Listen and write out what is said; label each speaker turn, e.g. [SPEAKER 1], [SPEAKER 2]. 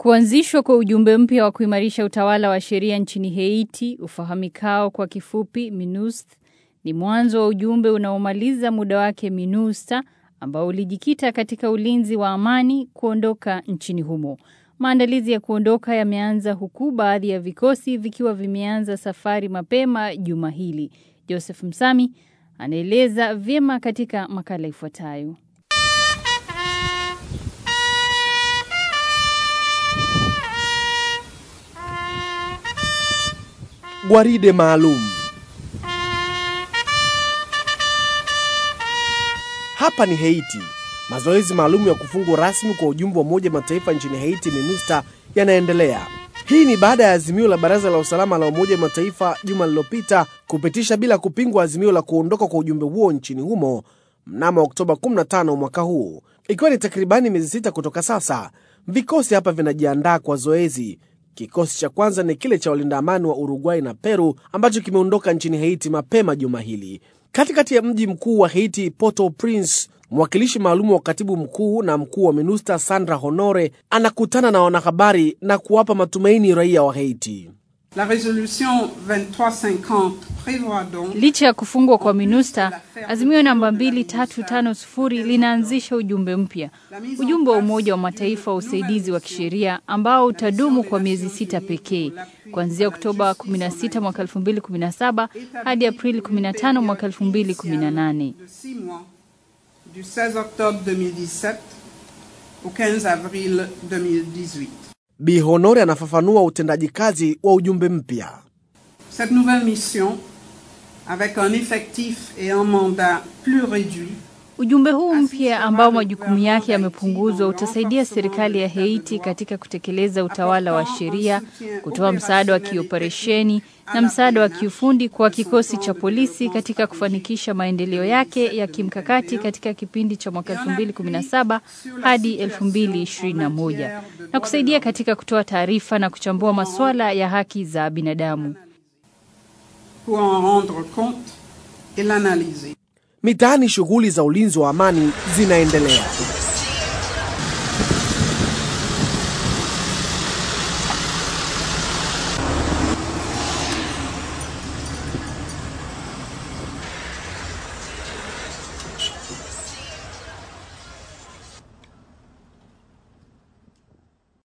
[SPEAKER 1] Kuanzishwa kwa ujumbe mpya wa kuimarisha utawala wa sheria nchini Haiti, ufahamikao kwa kifupi MINUST, ni mwanzo wa ujumbe unaomaliza muda wake MINUSTA, ambao ulijikita katika ulinzi wa amani kuondoka nchini humo. Maandalizi ya kuondoka yameanza huku baadhi ya vikosi vikiwa vimeanza safari mapema juma hili. Joseph Msami anaeleza vyema katika makala ifuatayo.
[SPEAKER 2] Gwaride maalum. Hapa ni Haiti. Mazoezi maalum ya kufungwa rasmi kwa ujumbe wa Umoja Mataifa nchini Haiti MINUSTA yanaendelea. Hii ni baada ya azimio la Baraza la Usalama la Umoja Mataifa juma lililopita kupitisha bila kupingwa azimio la kuondoka kwa ujumbe huo nchini humo mnamo Oktoba 15 mwaka huu. Ikiwa ni takribani miezi 6 kutoka sasa, vikosi hapa vinajiandaa kwa zoezi. Kikosi cha kwanza ni kile cha walinda amani wa Uruguay na Peru ambacho kimeondoka nchini Haiti mapema juma hili. Katikati ya mji mkuu wa Haiti, Port-au-Prince, mwakilishi maalum wa katibu mkuu na mkuu wa MINUSTA Sandra Honore anakutana na wanahabari na kuwapa matumaini raia wa Haiti.
[SPEAKER 3] La résolution 2350 prévoit donc
[SPEAKER 1] licha ya kufungwa kwa MINUSTA, azimio namba 2350 linaanzisha ujumbe mpya. Ujumbe wa Umoja wa Mataifa wa usaidizi wa kisheria ambao utadumu kwa miezi 6 pekee, kuanzia Oktoba 16 mwaka 2017 hadi Aprili 15 mwaka 2018.
[SPEAKER 3] Du 16 octobre 2017 au 15 avril 2018.
[SPEAKER 2] Bi Honore anafafanua utendaji kazi wa ujumbe mpya.
[SPEAKER 3] Cette nouvelle mission, avec un effectif et un mandat plus réduit,
[SPEAKER 1] ujumbe huu mpya ambao majukumu yake yamepunguzwa utasaidia serikali ya Haiti katika kutekeleza utawala wa sheria, kutoa msaada wa kioperesheni na msaada wa kiufundi kwa kikosi cha polisi katika kufanikisha maendeleo yake ya kimkakati katika kipindi cha mwaka 2017 hadi 2021 na kusaidia katika kutoa taarifa na kuchambua masuala ya haki za binadamu.
[SPEAKER 3] Pour en rendre compte et l'analyser.
[SPEAKER 2] Mitaani shughuli za ulinzi wa amani zinaendelea.